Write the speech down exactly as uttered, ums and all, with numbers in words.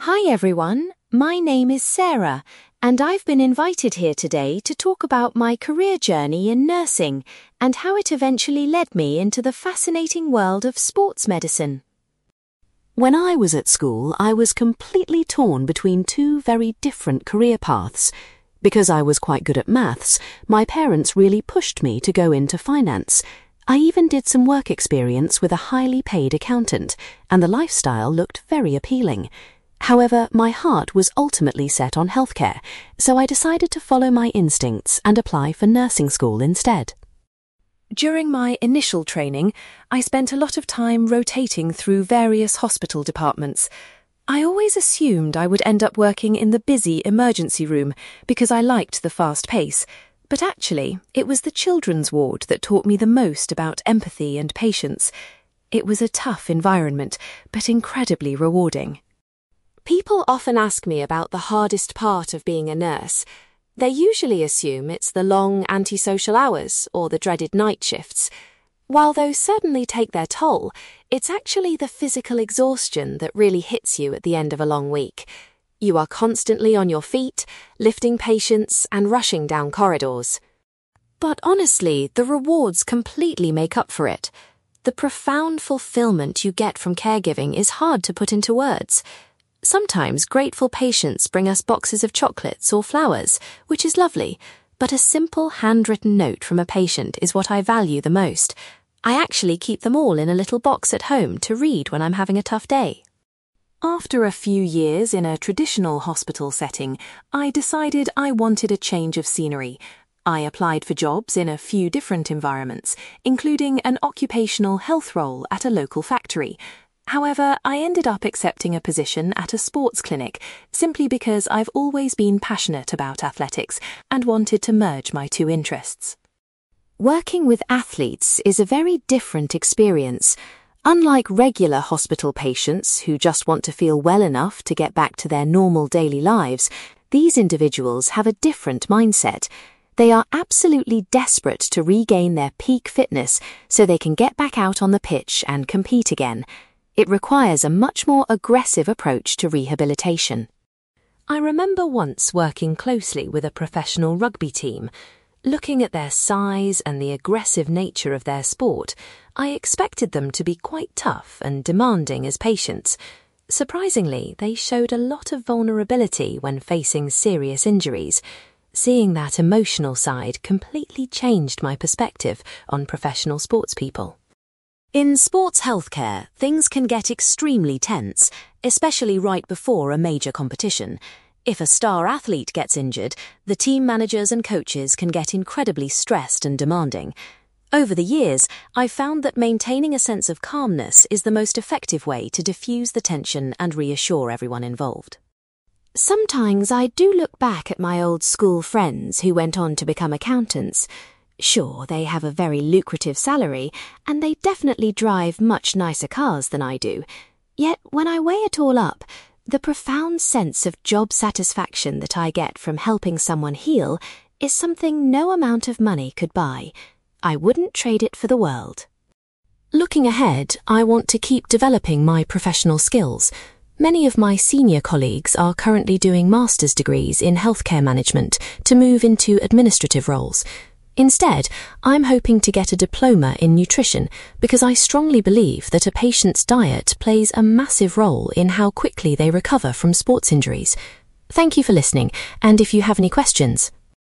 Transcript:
Hi everyone, my name is Sarah, and I've been invited here today to talk about my career journey in nursing and how it eventually led me into the fascinating world of sports medicine. When I was at school, I was completely torn between two very different career paths. Because I was quite good at maths, my parents really pushed me to go into finance. I even did some work experience with a highly paid accountant, and the lifestyle looked very appealing. However, my heart was ultimately set on healthcare, so I decided to follow my instincts and apply for nursing school instead. During my initial training, I spent a lot of time rotating through various hospital departments. I always assumed I would end up working in the busy emergency room because I liked the fast pace, but actually, it was the children's ward that taught me the most about empathy and patience. It was a tough environment, but incredibly rewarding. People often ask me about the hardest part of being a nurse. They usually assume it's the long antisocial hours or the dreaded night shifts. While those certainly take their toll, it's actually the physical exhaustion that really hits you at the end of a long week. You are constantly on your feet, lifting patients and rushing down corridors. But honestly, the rewards completely make up for it. The profound fulfillment you get from caregiving is hard to put into words. Sometimes grateful patients bring us boxes of chocolates or flowers, which is lovely, but a simple handwritten note from a patient is what I value the most. I actually keep them all in a little box at home to read when I'm having a tough day. After a few years in a traditional hospital setting, I decided I wanted a change of scenery. I applied for jobs in a few different environments, including an occupational health role at a local factory. However, I ended up accepting a position at a sports clinic simply because I've always been passionate about athletics and wanted to merge my two interests. Working with athletes is a very different experience. Unlike regular hospital patients who just want to feel well enough to get back to their normal daily lives, these individuals have a different mindset. They are absolutely desperate to regain their peak fitness so they can get back out on the pitch and compete again. It requires a much more aggressive approach to rehabilitation. I remember once working closely with a professional rugby team. Looking at their size and the aggressive nature of their sport, I expected them to be quite tough and demanding as patients. Surprisingly, they showed a lot of vulnerability when facing serious injuries. Seeing that emotional side completely changed my perspective on professional sportspeople. In sports healthcare, things can get extremely tense, especially right before a major competition. If a star athlete gets injured, the team managers and coaches can get incredibly stressed and demanding. Over the years, I've found that maintaining a sense of calmness is the most effective way to diffuse the tension and reassure everyone involved. Sometimes I do look back at my old school friends who went on to become accountants. Sure, they have a very lucrative salary, and they definitely drive much nicer cars than I do. Yet, when I weigh it all up, the profound sense of job satisfaction that I get from helping someone heal is something no amount of money could buy. I wouldn't trade it for the world. Looking ahead, I want to keep developing my professional skills. Many of my senior colleagues are currently doing master's degrees in healthcare management to move into administrative roles. Instead, I'm hoping to get a diploma in nutrition because I strongly believe that a patient's diet plays a massive role in how quickly they recover from sports injuries. Thank you for listening, and if you have any questions,